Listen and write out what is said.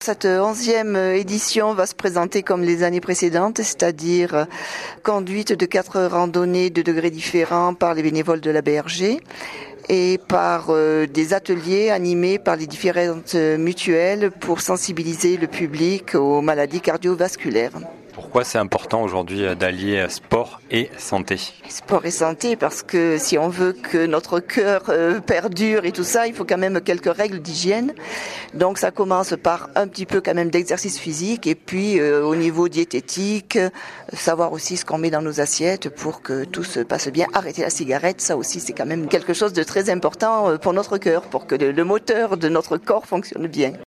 Cette 11e édition va se présenter comme les années précédentes, c'est-à-dire conduite de 4 randonnées de degrés différents par les bénévoles de la BRG et par des ateliers animés par les différentes mutuelles pour sensibiliser le public aux maladies cardiovasculaires. Pourquoi c'est important aujourd'hui d'allier sport et santé ? Sport et santé, parce que si on veut que notre cœur perdure et tout ça, il faut quand même quelques règles d'hygiène. Donc ça commence par un petit peu quand même d'exercice physique et puis au niveau diététique, savoir aussi ce qu'on met dans nos assiettes pour que tout se passe bien. Arrêter la cigarette, ça aussi c'est quand même quelque chose de très important pour notre cœur, pour que le moteur de notre corps fonctionne bien.